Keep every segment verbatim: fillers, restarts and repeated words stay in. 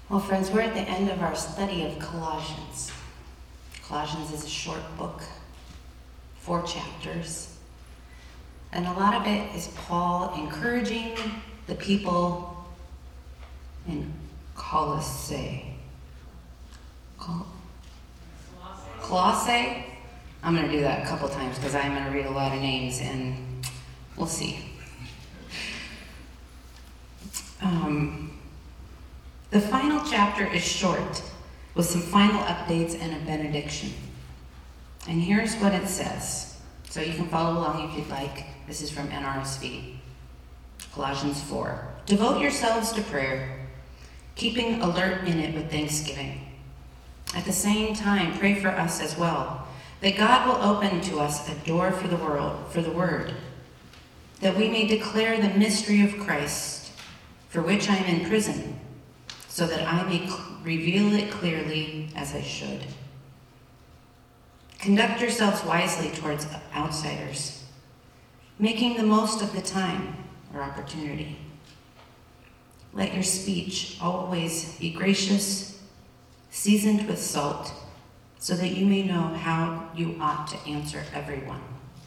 Well, friends, we're at the end of our study of Colossians. Colossians is a short book, four chapters. And a lot of it is Paul encouraging the people in Colossae. Col- Colossae? I'm going to do that a couple times because I'm going to read a lot of names and we'll see. Um, the final chapter is short with some final updates and a benediction. And here's what it says. So you can follow along if you'd like. This is from N R S V. Colossians four. Devote yourselves to prayer, keeping alert in it with thanksgiving. At the same time, pray for us as well, that God will open to us a door for the world, for the word, that we may declare the mystery of Christ, for which I am in prison, so that I may cl- reveal it clearly as I should. Conduct yourselves wisely towards outsiders, making the most of the time or opportunity. Let your speech always be gracious, seasoned with salt, so that you may know how you ought to answer everyone.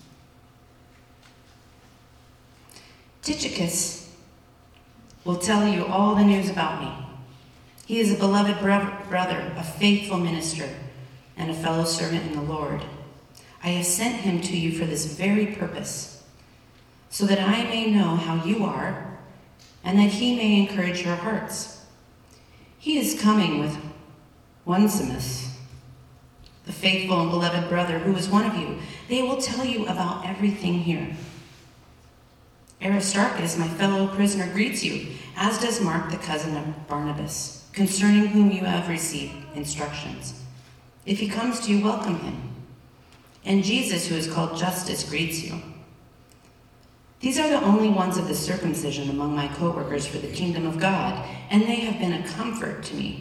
Tychicus will tell you all the news about me. He is a beloved brother, a faithful minister, and a fellow servant in the Lord. I have sent him to you for this very purpose, so that I may know how you are, and that he may encourage your hearts. He is coming with Onesimus, the faithful and beloved brother who is one of you. They will tell you about everything here. Aristarchus, my fellow prisoner, greets you, as does Mark, the cousin of Barnabas, concerning whom you have received instructions. If he comes to you, welcome him. And Jesus, who is called Justus, greets you. These are the only ones of the circumcision among my co-workers for the kingdom of God, and they have been a comfort to me.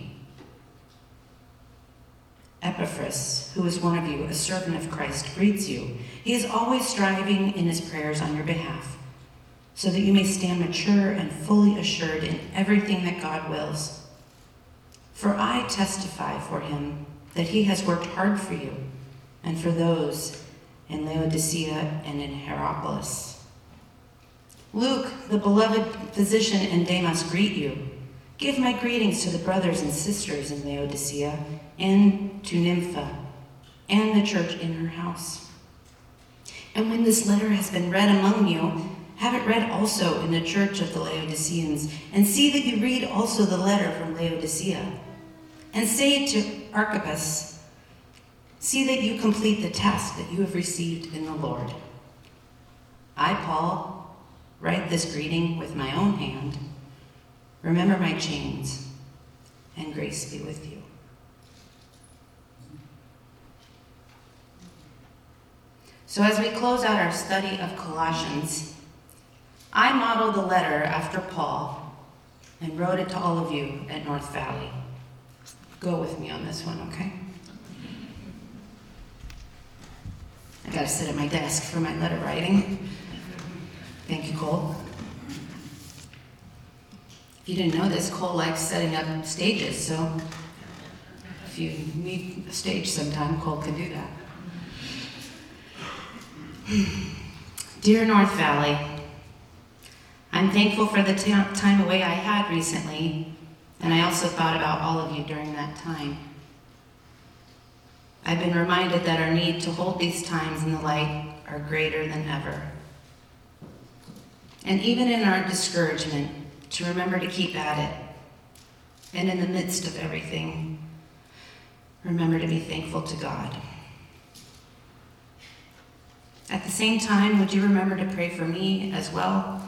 Epaphras, who is one of you, a servant of Christ, greets you. He is always striving in his prayers on your behalf, so that you may stand mature and fully assured in everything that God wills. For I testify for him that he has worked hard for you and for those in Laodicea and in Hierapolis. Luke, the beloved physician, and Demas greet you. Give my greetings to the brothers and sisters in Laodicea and to Nympha and the church in her house. And when this letter has been read among you, have it read also in the church of the Laodiceans, and see that you read also the letter from Laodicea. And say to Archippus, see that you complete the task that you have received in the Lord. I, Paul, write this greeting with my own hand. Remember my chains, and grace be with you. So as we close out our study of Colossians, I modeled the letter after Paul and wrote it to all of you at North Valley. Go with me on this one, okay? I gotta sit at my desk for my letter writing. Thank you, Cole. If you didn't know this, Cole likes setting up stages, so if you need a stage sometime, Cole can do that. Dear North Valley, I'm thankful for the t- time away I had recently, and I also thought about all of you during that time. I've been reminded that our need to hold these times in the light are greater than ever. And even in our discouragement, to remember to keep at it. And in the midst of everything, remember to be thankful to God. At the same time, would you remember to pray for me as well?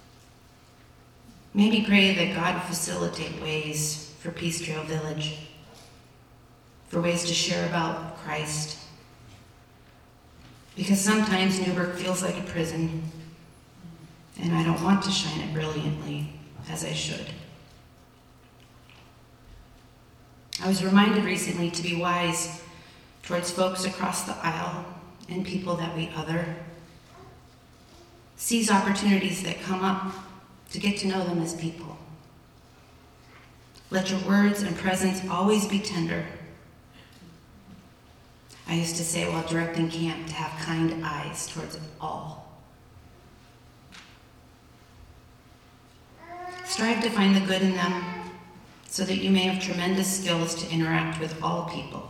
Maybe pray that God would facilitate ways for Peace Trail Village, for ways to share about Christ. Because sometimes Newburgh feels like a prison, and I don't want to shine it brilliantly as I should. I was reminded recently to be wise towards folks across the aisle and people that we other. Seize opportunities that come up to get to know them as people. Let your words and presence always be tender. I used to say while directing camp to have kind eyes towards all. Strive to find the good in them so that you may have tremendous skills to interact with all people.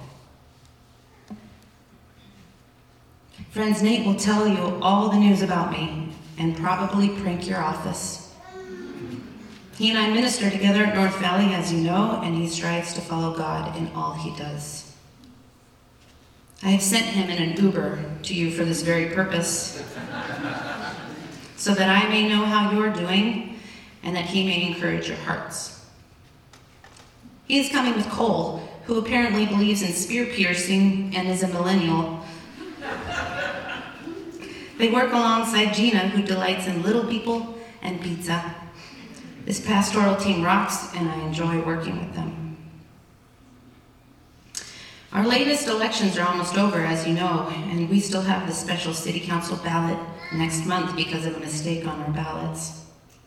Friends, Nate will tell you all the news about me and probably prank your office. He and I minister together at North Valley, as you know, and he strives to follow God in all he does. I have sent him in an Uber to you for this very purpose, so that I may know how you're doing and that he may encourage your hearts. He is coming with Cole, who apparently believes in spear piercing and is a millennial. They work alongside Gina, who delights in little people and pizza. This pastoral team rocks, and I enjoy working with them. Our latest elections are almost over, as you know, and we still have the special city council ballot next month because of a mistake on our ballots.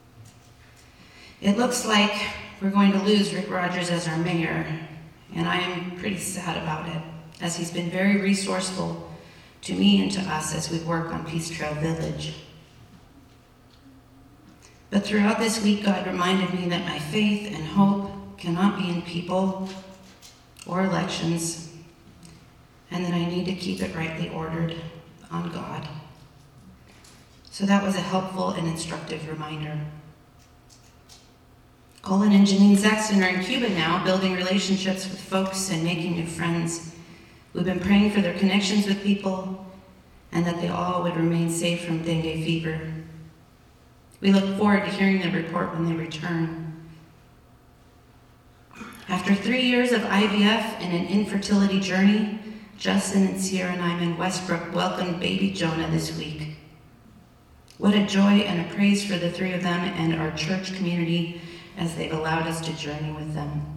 It looks like we're going to lose Rick Rogers as our mayor, and I am pretty sad about it, as he's been very resourceful to me and to us as we work on Peace Trail Village. But throughout this week, God reminded me that my faith and hope cannot be in people or elections, and that I need to keep it rightly ordered on God. So that was a helpful and instructive reminder. Colin and Janine Sexton are in Cuba now, building relationships with folks and making new friends. We've been praying for their connections with people and that they all would remain safe from dengue fever. We look forward to hearing their report when they return. After three years of I V F and an infertility journey, Justin and Sierra Nyman Westbrook welcomed baby Jonah this week. What a joy and a praise for the three of them and our church community as they've allowed us to journey with them.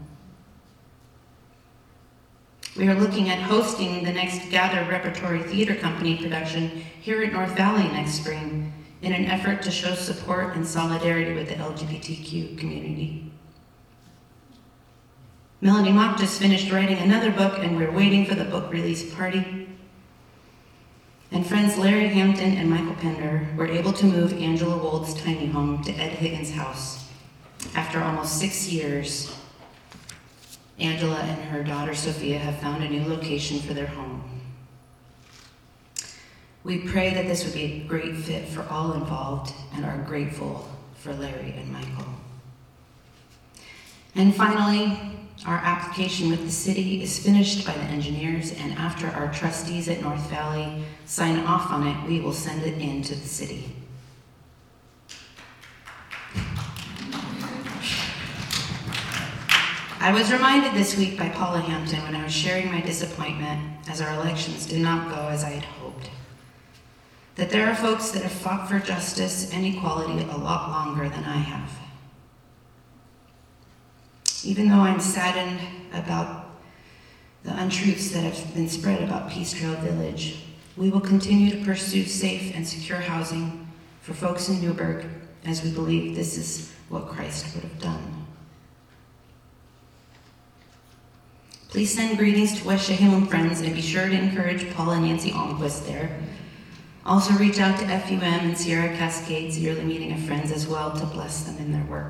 We are looking at hosting the next Gather Repertory Theater Company production here at North Valley next spring in an effort to show support and solidarity with the L G B T Q community. Melanie Mock just finished writing another book, and we're waiting for the book release party. And friends Larry Hampton and Michael Pender were able to move Angela Wold's tiny home to Ed Higgins' house. After almost six years, Angela and her daughter Sophia have found a new location for their home. We pray that this would be a great fit for all involved and are grateful for Larry and Michael. And finally, our application with the city is finished by the engineers, and after our trustees at North Valley sign off on it, we will send it in to the city. I was reminded this week by Paula Hampton when I was sharing my disappointment as our elections did not go as I had hoped, that there are folks that have fought for justice and equality a lot longer than I have. Even though I'm saddened about the untruths that have been spread about Peace Trail Village, we will continue to pursue safe and secure housing for folks in Newburgh, as we believe this is what Christ would have done. Please send greetings to West Chehalem friends, and be sure to encourage Paul and Nancy Almquist there. Also reach out to F U M and Sierra Cascades yearly meeting of friends as well to bless them in their work.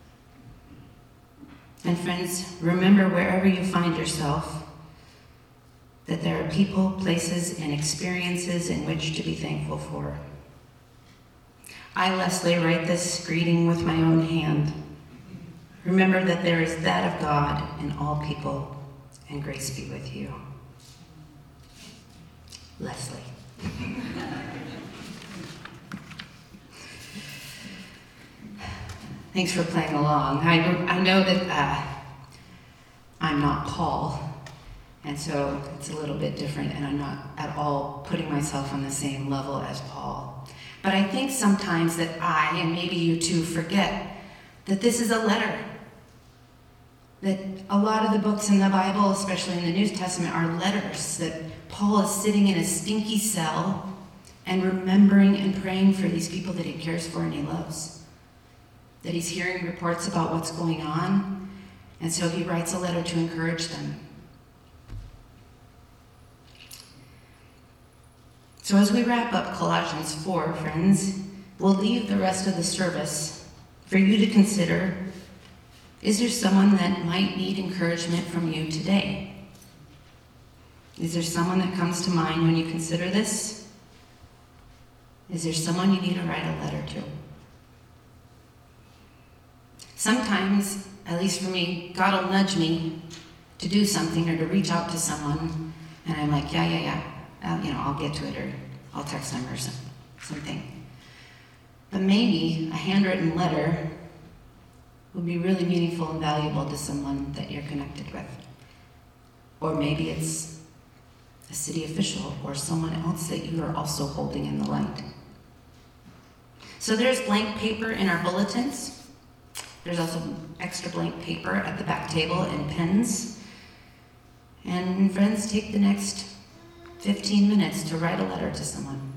And friends, remember wherever you find yourself that there are people, places, and experiences in which to be thankful for. I, Leslie, write this greeting with my own hand. Remember that there is that of God in all people, and grace be with you. Leslie. Thanks for playing along. I, I know that uh, I'm not Paul, and so it's a little bit different, and I'm not at all putting myself on the same level as Paul. But I think sometimes that I, and maybe you too, forget that this is a letter. That a lot of the books in the Bible, especially in the New Testament, are letters, that Paul is sitting in a stinky cell and remembering and praying for these people that he cares for and he loves. That he's hearing reports about what's going on, And so he writes a letter to encourage them. So as we wrap up Colossians four, friends, we'll leave the rest of the service for you to consider, is there someone that might need encouragement from you today? Is there someone that comes to mind when you consider this? Is there someone you need to write a letter to? Sometimes, at least for me, God will nudge me to do something or to reach out to someone, and I'm like, yeah, yeah, yeah, uh, you know, I'll get to it, or I'll text them or something. But maybe a handwritten letter would be really meaningful and valuable to someone that you're connected with. Or maybe it's a city official or someone else that you are also holding in the light. So there's blank paper in our bulletins. There's also extra blank paper at the back table and pens. And friends, take the next fifteen minutes to write a letter to someone.